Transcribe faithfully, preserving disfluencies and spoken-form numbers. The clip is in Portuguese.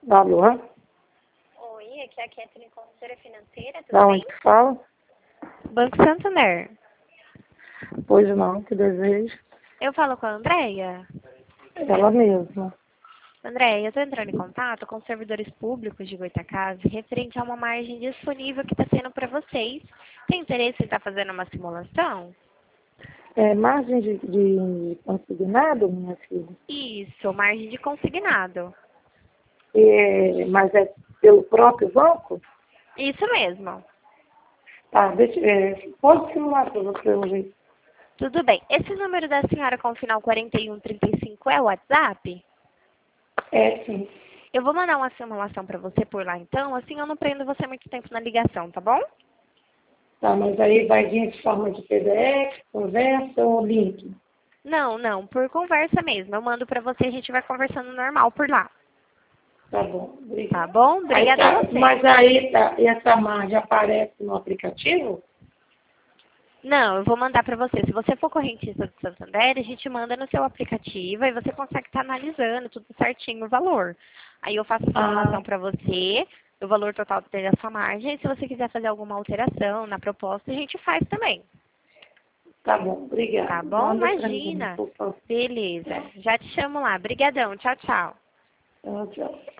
Alô? Oi, aqui é a Kathleen, consultora financeira, tudo Da bem? onde que fala? Banco Santander. Pois não, que desejo. Eu falo com a Andréia. Ela mesma. Andréia, eu estou entrando em contato com os servidores públicos de Goitacazes referente a uma margem disponível que está tendo para vocês. Tem interesse em estar fazendo uma simulação? É margem de, de, de consignado, minha filha? Isso, margem de consignado. É, mas é pelo próprio banco? Isso mesmo. Tá, deixa, é, pode simular para você ver. Tudo bem. Esse número da senhora com o final quarenta e um trinta e cinco é o WhatsApp? É, sim. Eu vou mandar uma simulação para você por lá então, assim eu não prendo você muito tempo na ligação, tá bom? Tá, mas aí vai vir de forma de P D F, conversa ou link? Não, não, por conversa mesmo. Eu mando pra você e a gente vai conversando normal por lá. Tá bom, Tá obrigada. bom? Aí Obrigada a tá, você. mas aí tá, e essa margem aparece no aplicativo? Não, eu vou mandar pra você. Se você for correntista do Santander, a gente manda no seu aplicativo e você consegue estar analisando tudo certinho o valor. Aí eu faço a simulação Ah, pra você, o valor total da sua margem. E se você quiser fazer alguma alteração na proposta, a gente faz também. tá bom, obrigada. Tá bom? Manda para mim, Imagina. por favor. Beleza. Já te chamo lá. Brigadão. Tchau, tchau. Tchau, tchau.